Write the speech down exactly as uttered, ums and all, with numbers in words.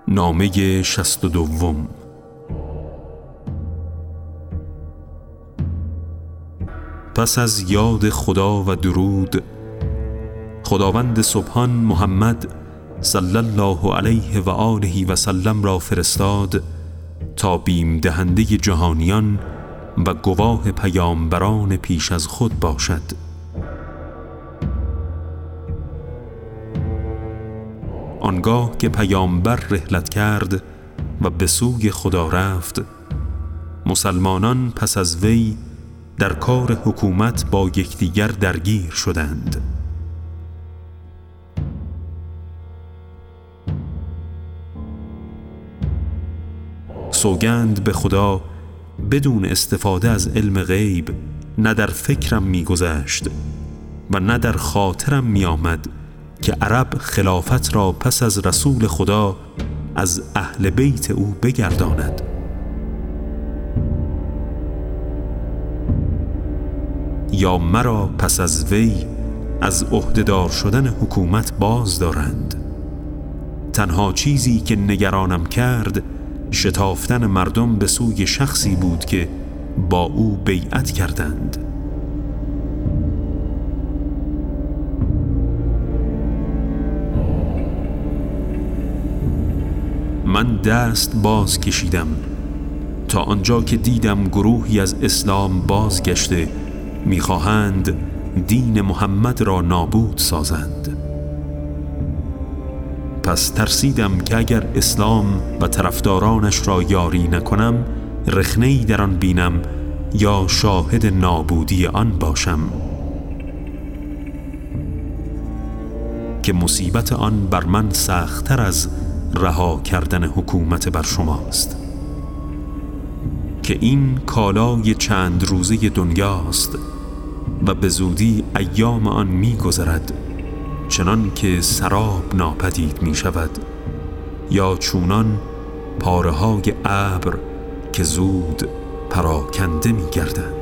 نامه شصت و دوم. پس از یاد خدا و درود، خداوند سبحان محمد صلی الله علیه و آله و سلم را فرستاد تا بیم دهنده جهانیان و گواه پیامبران پیش از خود باشد. آنگاه که پیامبر رحلت کرد و به سوی خدا رفت، مسلمانان پس از وی در کار حکومت با یکدیگر درگیر شدند. سوگند به خدا، بدون استفاده از علم غیب نه در فکرم می گذشت و نه در خاطرم می آمد که عرب خلافت را پس از رسول خدا از اهل بیت او بگرداند. یا مرا پس از وی از عهده‌دار شدن حکومت باز دارند. تنها چیزی که نگرانم کرد شتافتن مردم به سوی شخصی بود که با او بیعت کردند. من دست باز کشیدم تا آنجا که دیدم گروهی از اسلام بازگشته می‌خواهند دین محمد را نابود سازند. پس ترسیدم که اگر اسلام و طرفدارانش را یاری نکنم، رخنه‌ای در آن بینم یا شاهد نابودی آن باشم که مصیبت آن بر من سخت‌تر از رها کردن حکومت بر شماست، که این کالای چند روزه دنیاست و به زودی ایام آن می گذرد، چنان که سراب ناپدید می شود یا چونان پاره های ابر که زود پراکنده می گردند.